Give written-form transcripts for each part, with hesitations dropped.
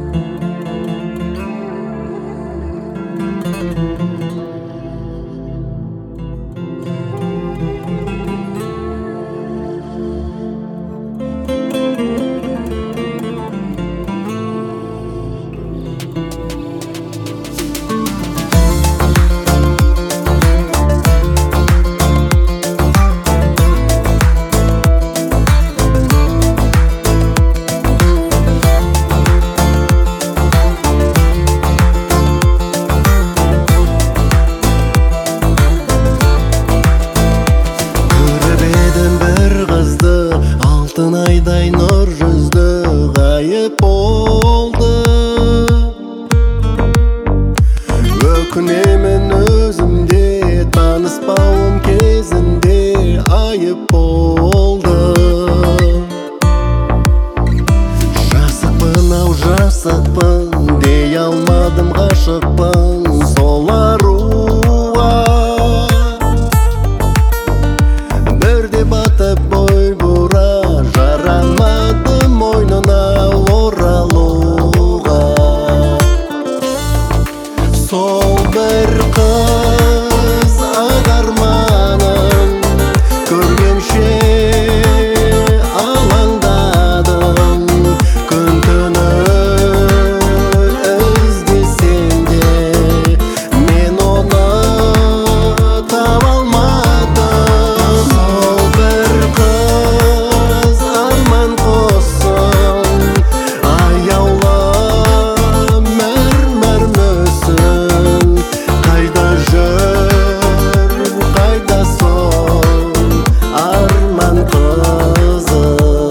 Алтын айдай нұр жүзді ғайып болды. Өкінемін өзімде, таныспауым кезінде айып болды. Жасықпын ау жасықпын, дей алмадым ғашықпын сол аруға. Бірде батып бой бұра, жарамадым мойнына оралуға. Сол бір қыз ағарманын көргенше алаңдадым. Күн түні іздесем де мен оны таба алмадым. Сол бір қыз арман қоссын, аяулы мәрмәр мүсін. Қайда жүр, қайда сол арман қызы?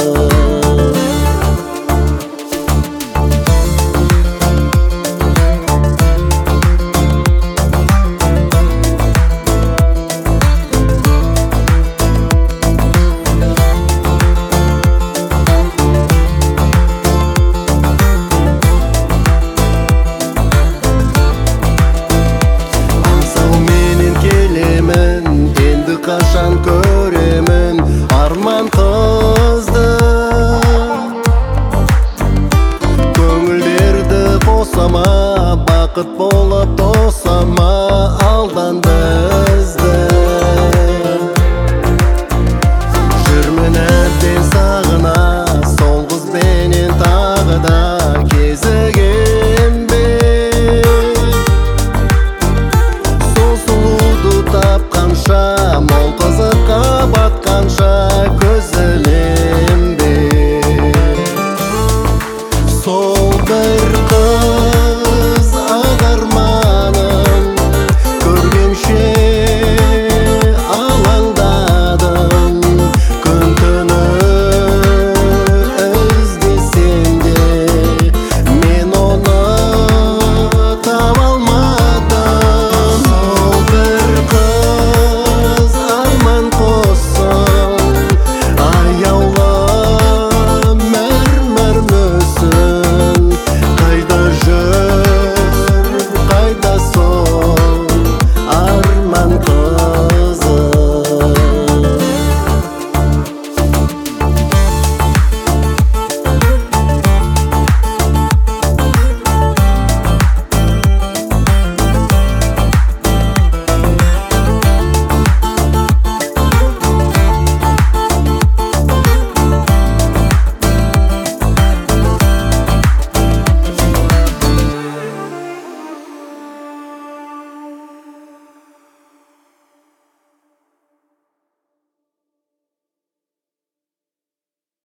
Қашан көремін арман қызды? Көңілдерді қосама бақыт болып